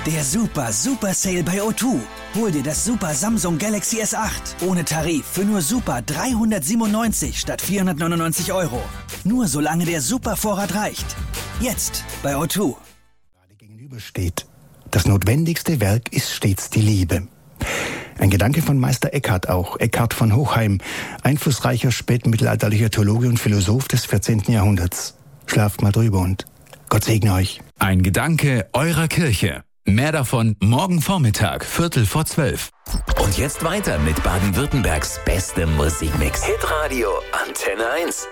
Der Super Sale bei O2. Hol dir das Super Samsung Galaxy S8 ohne Tarif für nur Super 397 statt 499 €. Nur solange der Super-Vorrat reicht. Jetzt bei O2. Gerade gegenüber steht. Das notwendigste Werk ist stets die Liebe. Ein Gedanke von Meister Eckhart auch, Eckhart von Hochheim, einflussreicher spätmittelalterlicher Theologe und Philosoph des 14. Jahrhunderts. Schlaft mal drüber und Gott segne euch. Ein Gedanke eurer Kirche. Mehr davon morgen Vormittag, 11:45. Und jetzt weiter mit Baden-Württembergs bestem Musikmix. Hitradio Antenne 1.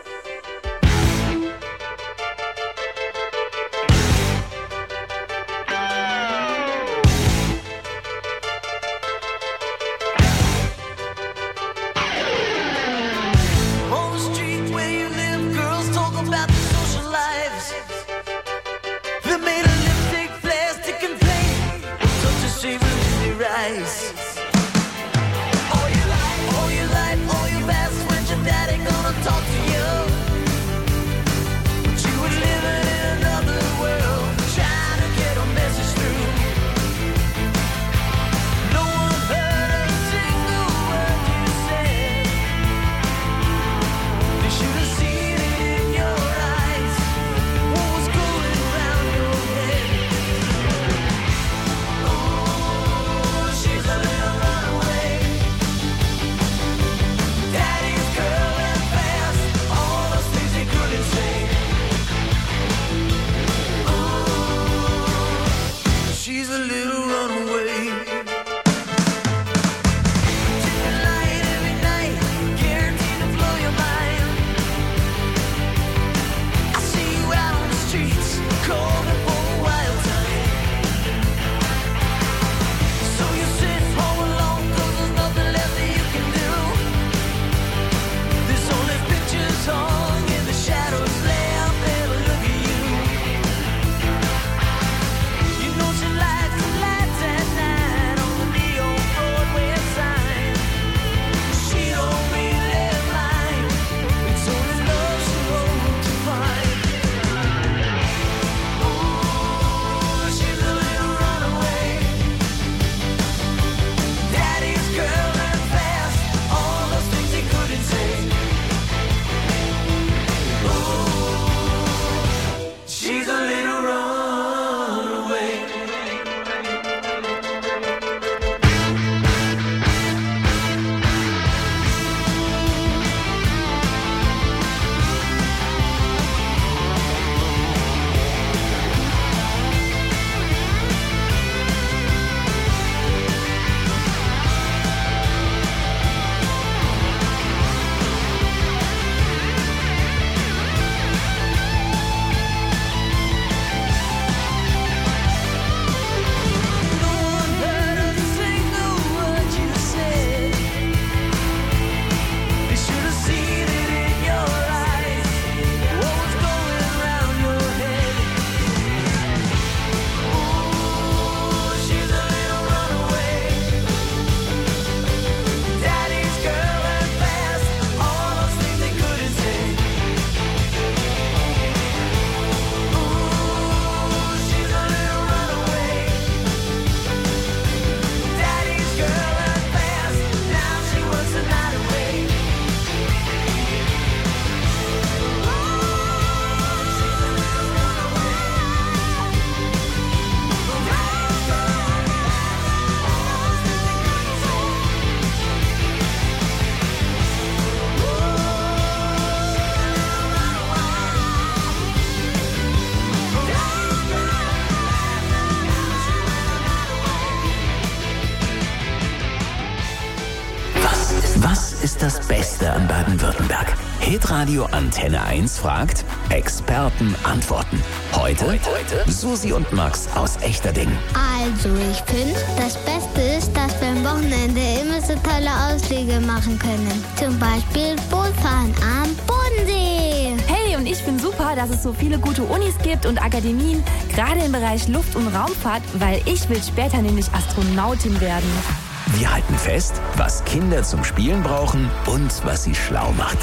Das Beste an Baden-Württemberg. Hitradio Antenne 1 fragt, Experten antworten. Heute Susi und Max aus Echterding. Also, ich finde, das Beste ist, dass wir am Wochenende immer so tolle Ausflüge machen können. Zum Beispiel Bootfahren am Bodensee. Hey, und ich finde super, dass es so viele gute Unis gibt und Akademien, gerade im Bereich Luft- und Raumfahrt, weil ich will später nämlich Astronautin werden. Wir halten fest, was Kinder zum Spielen brauchen und was sie schlau macht.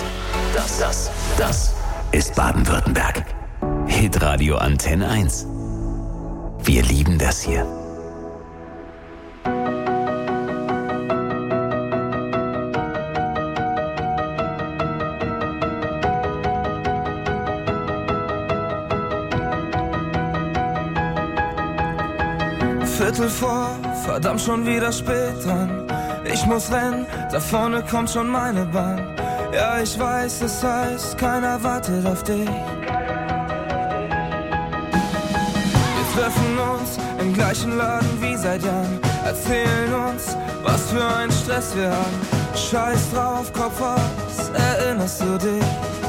Das ist Baden-Württemberg. Hitradio Antenne 1. Wir lieben das hier. Viertel vor, verdammt schon wieder spät dran. Ich muss rennen, da vorne kommt schon meine Bahn. Ja, ich weiß, es heißt, keiner wartet auf dich. Wir treffen uns im gleichen Laden wie seit Jahren, erzählen uns, was für ein Stress wir haben. Scheiß drauf, Kopf aus, erinnerst du dich?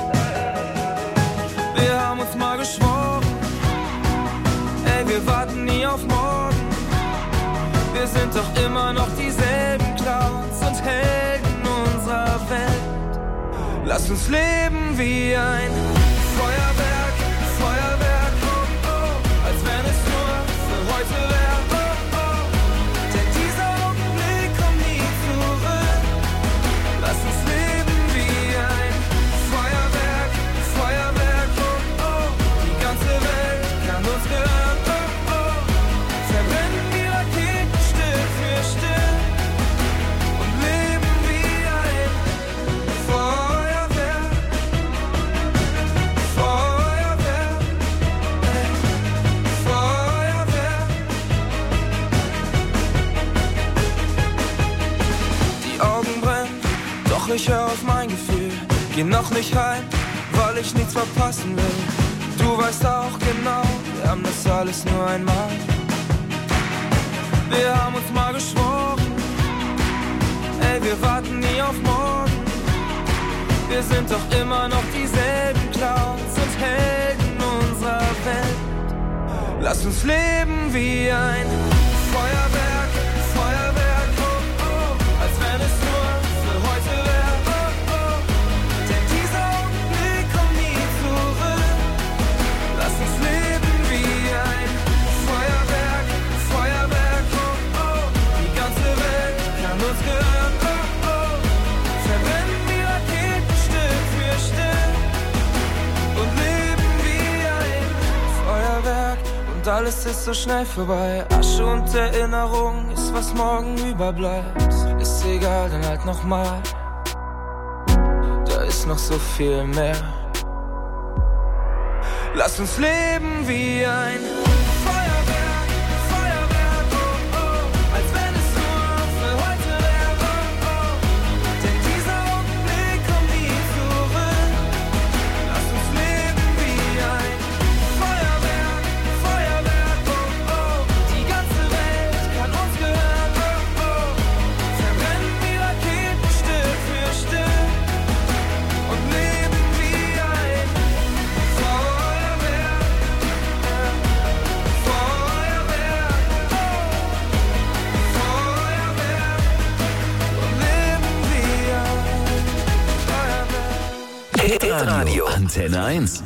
Wir haben uns mal geschworen, ey, wir warten nie auf morgen. Wir sind doch immer noch dieselben Clowns und Helden unserer Welt. Lass uns leben wie ein Feuerwerk, Feuerwerk, oh, oh, als wenn es nur für heute wäre, oh, oh. Denn dieser Augenblick kommt nie zurück. Lass uns leben wie ein Feuerwerk, Feuerwerk, oh, oh. Die ganze Welt kann uns gehören, oh, oh. Verbrennen die Raketen Stück für Stück und leben wie ein Feuerwerk, Feuerwerk, Feuerwerk. Die Augen brennen, doch ich hör auf mein Gefühl. Geh noch nicht heim, weil ich nichts verpassen will. Du weißt auch genau, wir haben das alles nur einmal. Wir haben uns mal geschworen, ey, wir warten nie auf morgen. Wir sind doch immer noch dieselben Clowns und Helden unserer Welt. Lass uns leben wie ein Feuerwerk, Feuerwerk, oh, oh, als wenn es nur für heute wäre, oh, oh. Denn dieser Augenblick kommt nie zurück. Lass uns leben wie ein Feuerwerk, Feuerwerk, oh, oh. Die ganze Welt kann uns gehören, oh, oh. Verbrennen die Raketen Stück für Stück und leben wie ein Feuerwerk. Und alles ist so schnell vorbei. Asche und Erinnerung ist, was morgen überbleibt. Ist egal, dann halt nochmal. Da ist noch so viel mehr. Lass uns leben wie ein Feuerwerk, Feuerwerk, oh, oh, als wenn es nur für heute wäre, oh, oh. Denn dieser Augenblick kommt nie zurück. Lass uns leben wie ein Feuerwerk, Feuerwerk, oh, oh. Die ganze Welt kann uns gehören, oh, oh. Verbrennen die Raketen Stück für Stück und leben wie ein Feuerwerk, Feuerwerk, oh. Feuerwerk und leben wie ein Feuerwerk. Hitradio Antenne 1.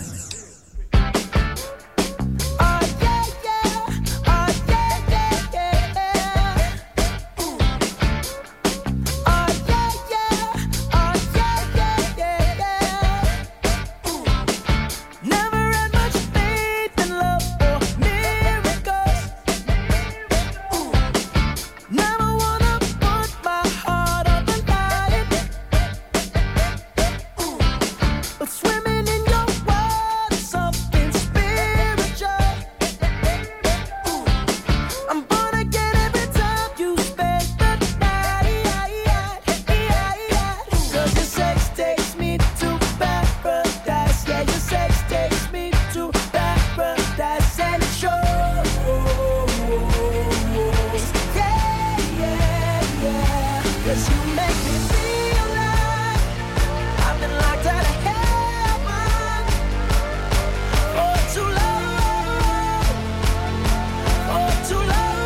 Swimming in your world, something spiritual. I'm born again every time you spend the night. 'Cause your sex takes me to paradise. Yeah, your sex takes me to paradise, and it shows. Yeah, yeah, yeah. 'Cause you make me feel like I've been locked out of heaven for too long, for too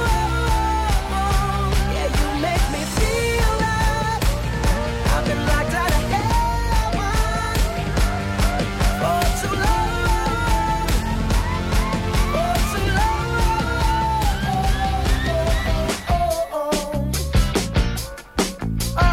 long. Yeah, you make me feel like I've been locked out of heaven for too long, for too long. Oh,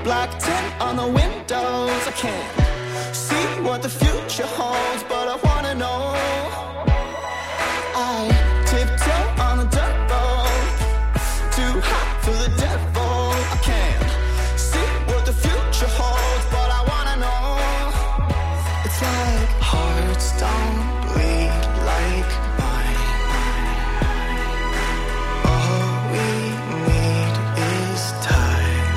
black tint on the windows. I can't see what the future holds, but I wanna know. I tiptoe on a dirt road, too hot for the devil. I can't see what the future holds, but I wanna know. It's like hearts don't bleed like mine. All we need is time.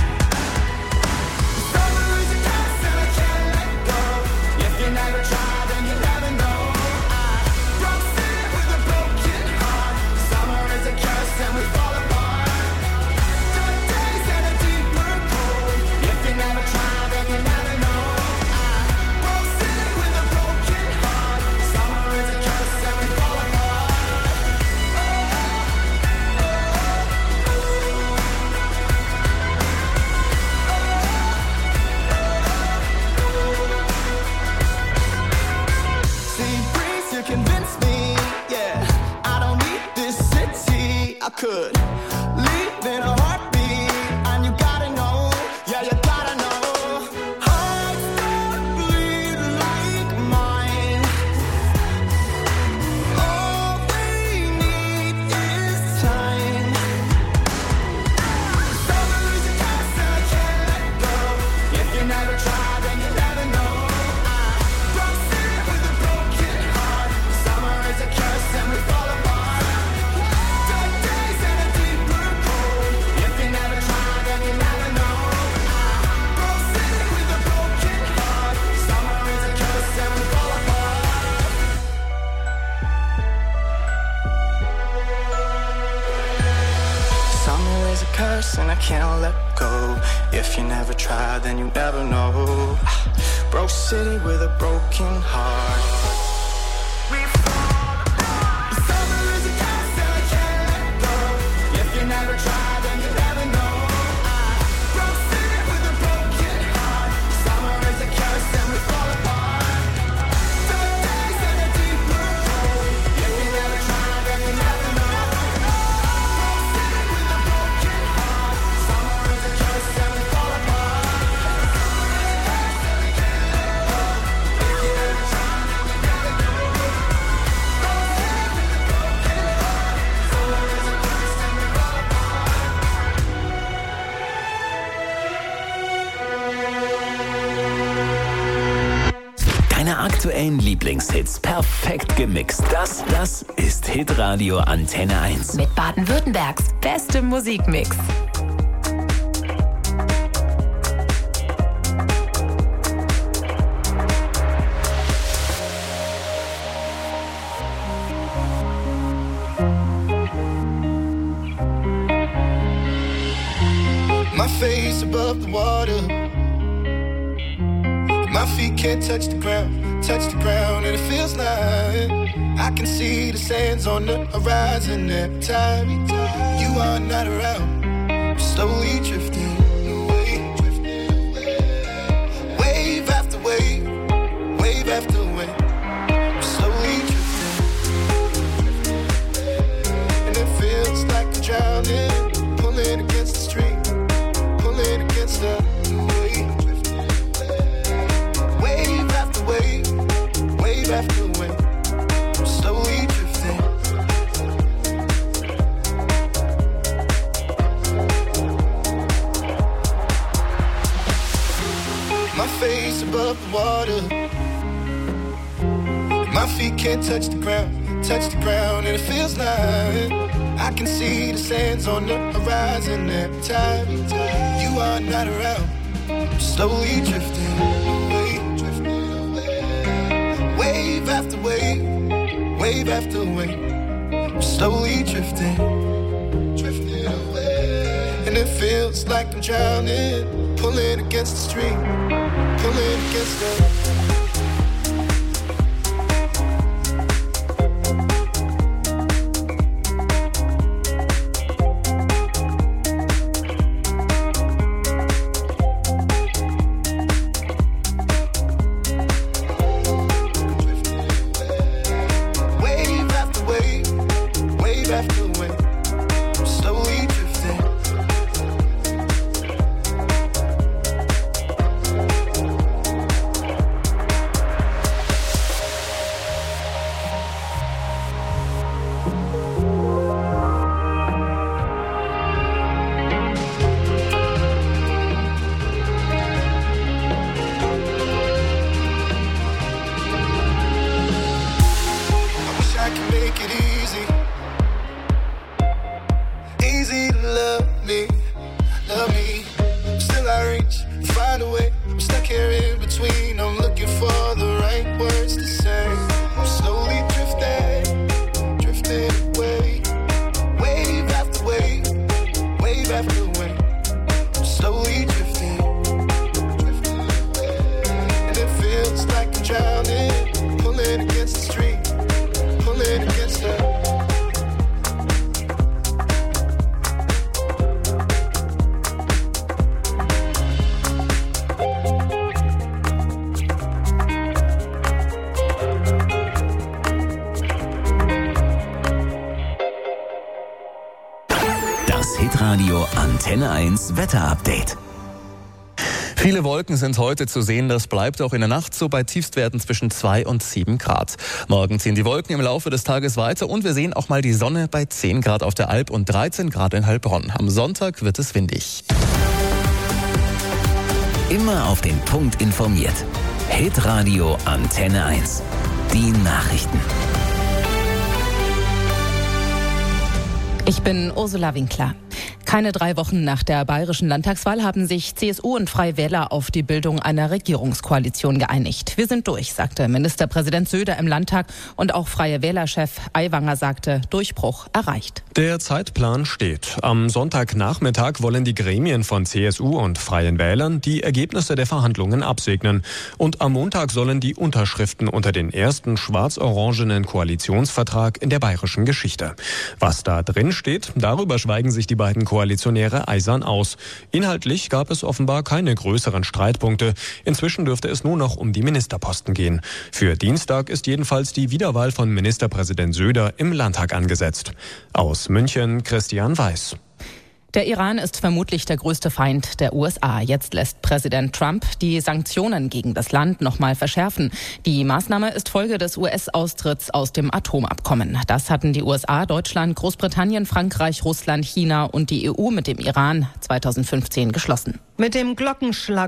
Summer is a curse and I can't let go. If you never try, then you never know. I broke city with a broken heart. Summer is a curse and we fall apart. Dark days and a deeper cold. If you never try, then you never know. I broke city with a broken heart. Summer is a curse and we fall apart. See, breeze, you convince me, yeah. I don't need this city. I could leave in a heartbeat, and you gotta know, yeah, you gotta know. Hearts don't bleed like mine. All we need is time. Summer is a curse and I can't let go. If you never try, then you never know. I broke city with a broken heart. Summer is a curse and we fall apart. Dark days and a deeper cold. If you never try, then you never know. I broke city with a broken heart. Summer is a curse and we fall apart. Summer is a curse and I can't let go. If you never try, then you never know. Broke city with a broken heart. Summer is a curse and I can't let go. If you never try, then you never know. I broke city with a broken heart. Summer is a curse and we fall apart. Dark days and a deeper cold. If you never try, then you never know. Broke city with a broken heart. Summer is a curse and we fall apart. Deine aktuellen Lieblingshits perfekt gemixt. Das ist Hitradio Antenne 1. Mit Baden-Württembergs bestem Musikmix. My face above the water. My feet can't touch the ground, and it feels like I can see the sands on the horizon every time you are not around. I'm slowly drifting away, wave after wave, wave after wave. I'm slowly drifting, and it feels like I'm drowning, pulling against the stream, pulling against the wave. Wave after wave, wave after wave, I'm slowly drifting. My face above the water. My feet can't touch the ground, and it feels like I can see the sands on the horizon every time you are not around. I'm slowly drifting away. Wave after wave, wave after wave, I'm slowly drifting away. And it feels like I'm drowning, pulling against the stream, pulling against the Antenne 1 Wetterupdate. Viele Wolken sind heute zu sehen, das bleibt auch in der Nacht so bei Tiefstwerten zwischen 2 und 7 Grad. Morgen ziehen die Wolken im Laufe des Tages weiter und wir sehen auch mal die Sonne bei 10 Grad auf der Alp und 13 Grad in Heilbronn. Am Sonntag wird es windig. Immer auf den Punkt informiert. Hitradio Antenne 1. Die Nachrichten. Ich bin Ursula Winkler. Keine 3 Wochen nach der bayerischen Landtagswahl haben sich CSU und Freie Wähler auf die Bildung einer Regierungskoalition geeinigt. Wir sind durch, sagte Ministerpräsident Söder im Landtag und auch Freie Wähler-Chef Aiwanger sagte, Durchbruch erreicht. Der Zeitplan steht. Am Sonntagnachmittag wollen die Gremien von CSU und Freien Wählern die Ergebnisse der Verhandlungen absegnen. Und am Montag sollen die Unterschriften unter den ersten schwarz-orangenen Koalitionsvertrag in der bayerischen Geschichte. Was da drin steht, darüber schweigen sich die beiden Koalitionäre eisern aus. Inhaltlich gab es offenbar keine größeren Streitpunkte. Inzwischen dürfte es nur noch um die Ministerposten gehen. Für Dienstag ist jedenfalls die Wiederwahl von Ministerpräsident Söder im Landtag angesetzt. Aus München Christian Weiß. Der Iran ist vermutlich der größte Feind der USA. Jetzt lässt Präsident Trump die Sanktionen gegen das Land nochmal verschärfen. Die Maßnahme ist Folge des US-Austritts aus dem Atomabkommen. Das hatten die USA, Deutschland, Großbritannien, Frankreich, Russland, China und die EU mit dem Iran 2015 geschlossen. Mit dem Glockenschlag